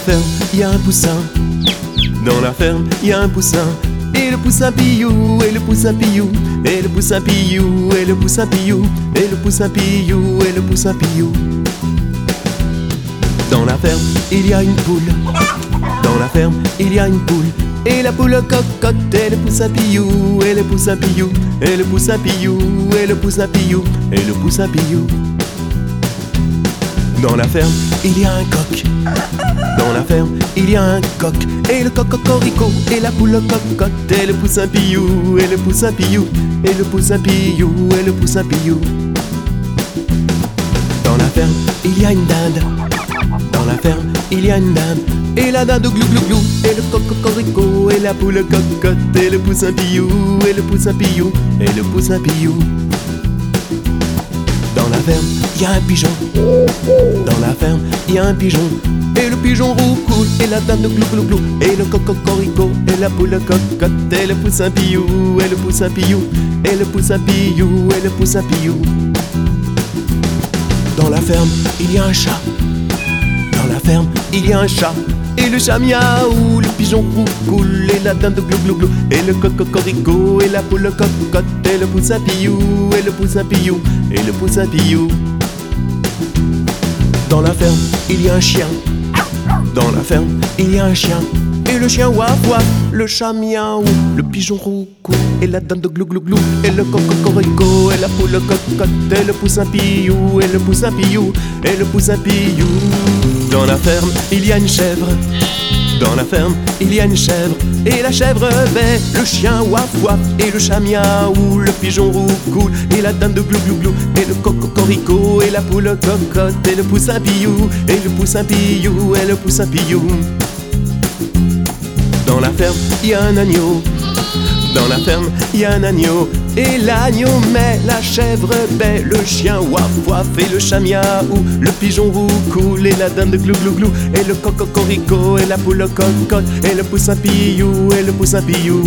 ferme, il y a un poussin. Dans la ferme, il y a un poussin. Et le poussin pillou, et le poussin pillou, et le poussin pillou, et le poussin pillou, et le poussin pillou, et le poussin pillou. Dans la ferme, il y a une poule. Dans la ferme, il y a une poule. Et la poule cocotte, et le poussin pillou, et le poussin pillou, et le poussin pillou, et le poussin pillou, et le poussin pillou. Dans la ferme, il y a un coq. Dans la ferme, il y a un coq. Et le coq cocorico, et la poule cocotte, et le poussin pillou, et le poussin pillou, et le poussin pillou, et le poussin pillou. Dans la ferme, il y a une dinde. Dans la ferme, il y a une dinde. Et la dinde glou glou glou, et le coq cocorico, et la poule cocotte, et le poussin pillou, et le poussin pillou, et le poussin pillou. Dans la ferme, il y a un pigeon. Dans la ferme, il y a un pigeon. Et le pigeon roucoule, et la dinde glou glou glou, et le coq cocorico, et la poule cocotte, et le poussin pillou, et le poussin pillou, et le poussin pillou, et le poussin pillou. Dans la ferme, il y a un chat. Dans la ferme, il y a un chat. Et le chat miaou, le pigeon roucoule, et la dinde glou glou glou, et le coq cocorico, et la poule cocotte, et le poussin pillou, et le poussin pillou, et le poussin pillou. Dans la ferme, il y a un chien. Dans la ferme, il y a un chien. Et le chien waf waf, le chat miaou, le pigeon roucoule, et la dinde glou glou glou, et le coq cocorico, et la poule cocotte, et le poussin pillou, et le poussin pillou, et le poussin pillou. Dans la ferme, il y a une chèvre. Dans la ferme, il y a une chèvre. Et la chèvre bec, le chien waf waf, et le chat miaou, le pigeon roucoule, et la dinde glou glou glou, et le coq cocorico, et la poule cocotte, et le poussin pillou, et le poussin pillou, et le poussin pillou. Dans la ferme, il y a un agneau. Dans la ferme, il y a un agneau. Et l'agneau met, la chèvre bec, le chien waf waf, et le chat miaou, le pigeon roucoule, et la dinde glou glou glou, et le coq cocorico, et la poule cocotte, et le poussin pillou, et le poussin pillou.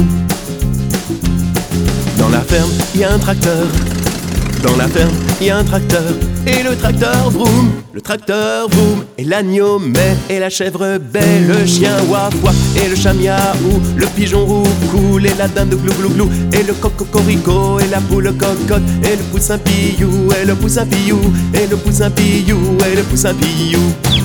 Dans la ferme, il y a un tracteur. Dans la ferme, il y a un tracteur. Et le tracteur vroom, et l'agneau met, et la chèvre bec, le chien waf waf, et le chat miaou, le pigeon roucoule, et la dinde glou glou glou, et le coq cocorico, et la poule cocotte, et le poussin pillou, et le poussin pillou, et le poussin pillou, et le poussin pillou.